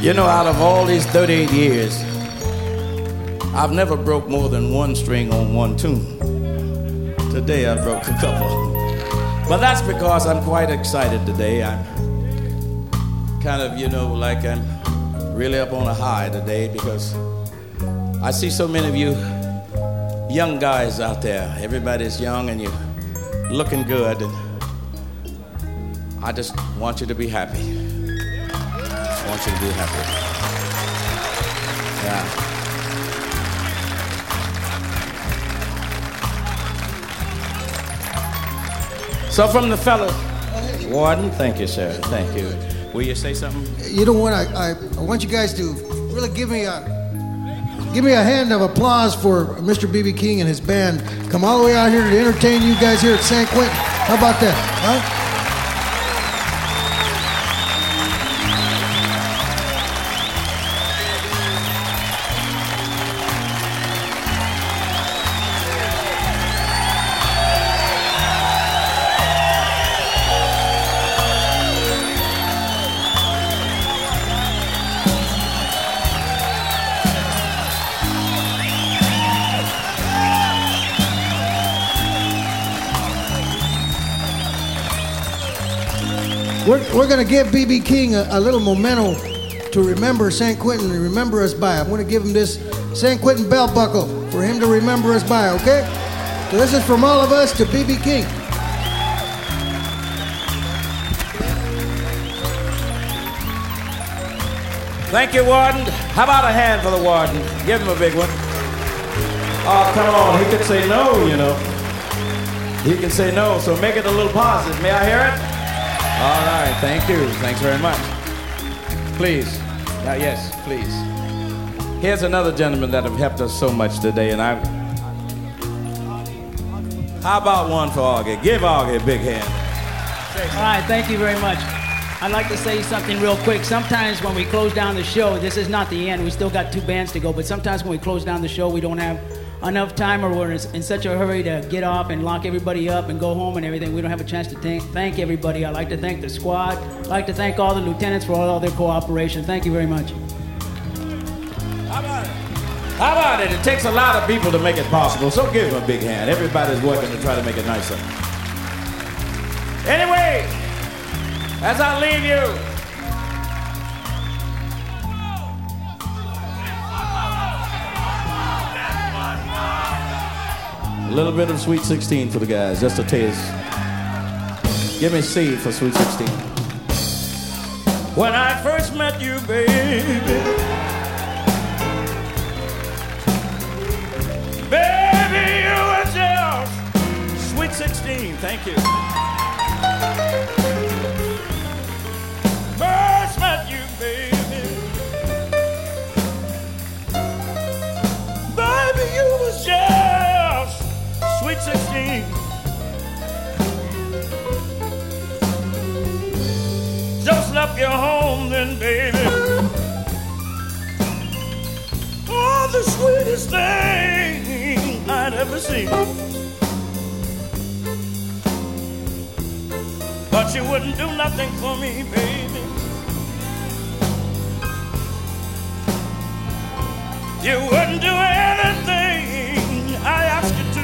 You know, out of all these 38 years, I've never broke more than one string on one tune. Today I broke a couple. But that's because I'm quite excited today. I'm kind of, like I'm really up on a high today because I see so many of you young guys out there. Everybody's young and you're looking good. And I just want you to be happy. I want you to be happy. Yeah. So from the fellow, Warden, thank you, sir. Thank you. Will you say something? You know what? I want you guys to really give me a hand of applause for Mr. B.B. King and his band. Come all the way out here to entertain you guys here at San Quentin. How about that? Huh? We're going to give B.B. King a little memento to remember San Quentin and remember us by. I'm going to give him this San Quentin belt buckle for him to remember us by, okay? So this is from all of us to B.B. King. Thank you, Warden. How about a hand for the Warden? Give him a big one. Oh, come on. He could say no, He can say no, so make it a little positive. May I hear it? All right, thank you. Thanks very much. Please. Yes, please. Here's another gentleman that have helped us so much today, and how about one for Augie? Give Augie a big hand. All right, thank you very much. I'd like to say something real quick. Sometimes when we close down the show, this is not the end. We still got 2 bands to go, but sometimes when we close down the show, we don't have enough time or we're in such a hurry to get off and lock everybody up and go home and everything. We don't have a chance to thank everybody. I'd like to thank the squad. I'd like to thank all the lieutenants for all their cooperation. Thank you very much. How about it? It takes a lot of people to make it possible, so give them a big hand. Everybody's working to try to make it nicer. Anyway, as I leave you, a little bit of Sweet 16 for the guys, just a taste. Give me C for Sweet 16. When I first met you, baby, you were just Sweet 16. Thank you. First met you, baby, you was just Sweet 16. Just left your home then, baby. Oh, the sweetest thing I'd ever seen. But you wouldn't do nothing for me, baby. You wouldn't do anything I asked you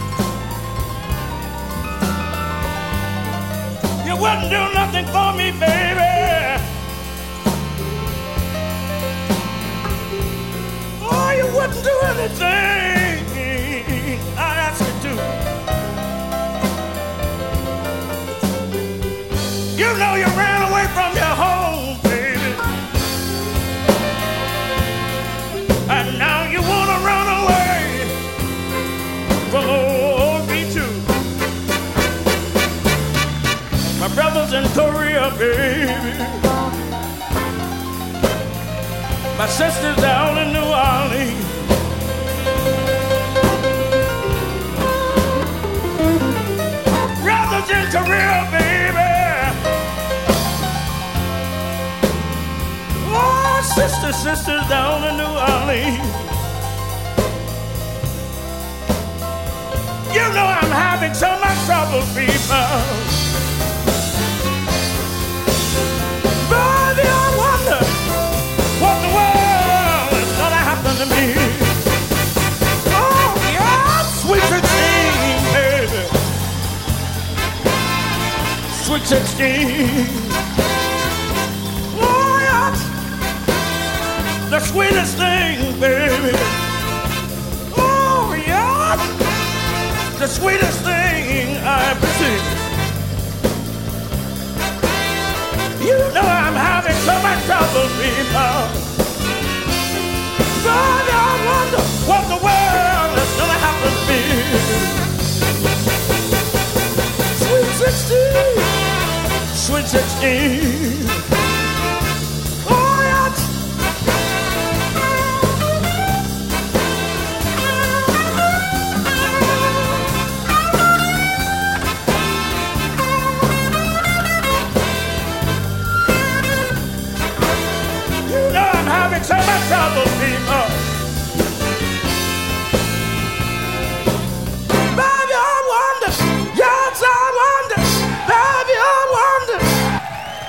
to. You wouldn't do nothing for me, baby. Oh, you wouldn't do anything I asked you to. You know you ran away from your home, baby. And now you wanna run away from old B2. My brother's in Korea, baby. My sister's down in New Orleans. Brother's in Korea, baby. Oh, sister's down in New Orleans. You know I'm having so much trouble, people. Baby, I wonder 16. Oh, yes, the sweetest thing, baby. Oh, yes, the sweetest thing I've ever seen. You know I'm having so much trouble, people. But I wonder what the world is gonna happen to me. Sweet 16, sweet 16. Oh, yes. You know I'm having so much trouble, people. Baby, I wonder, yes, I wonder, baby,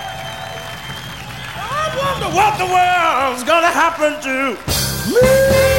I wonder what the world's gonna happen to me.